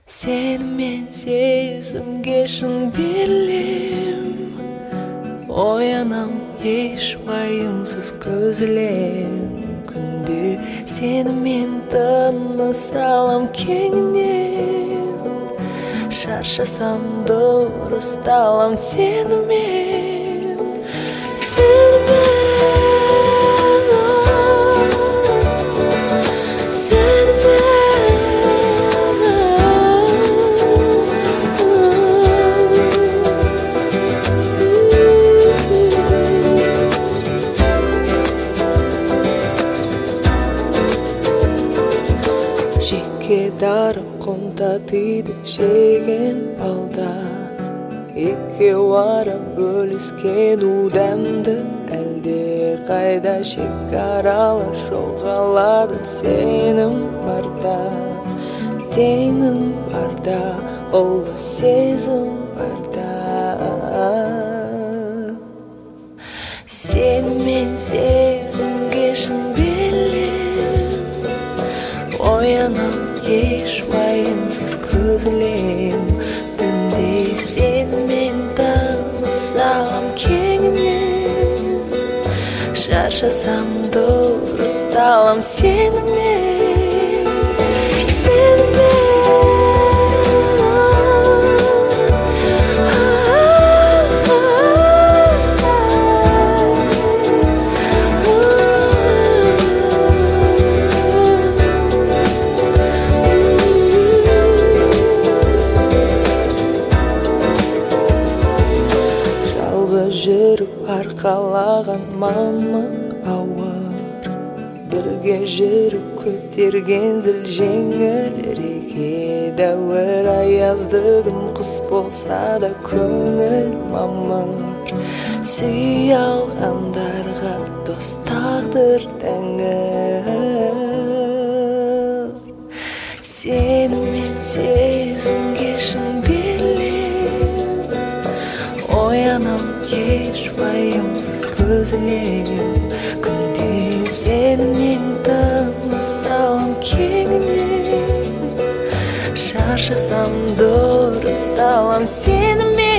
Seni men сезімге шын берілем, оянам еш уайымсыз көз ілем. Күнде сені мен тыныс алам кеңінен, шаршасам дұрысталам сені мен, сені мен. Darып құмтатыды жеген балда, екеу ара бөліскен удамды, әлде қайда шекаралар жоғалады сенім барда, теңім барда, ұлы сезім барда. Сені мен сезімге шын берілем, оянам еш уайымсыз көз ілем. Түнде сені мен тыныс алам кеңінен, шаршасам дұрысталам сені мен, сені мен. Жүріп арқалаған мамық ауыр, бірге жүріп көтерген зіл жеңіл реке дәуір. Аяздығын қыс болса да көңіл мамыр, сүй алғандарға дос тағдыр тәңір. Сені мен сезімге шын берілем, оянам еш уайымсыз көз ілем. Күнде сені мен тыныс алам кеңінен, шаршасам дұрысталам сені мен.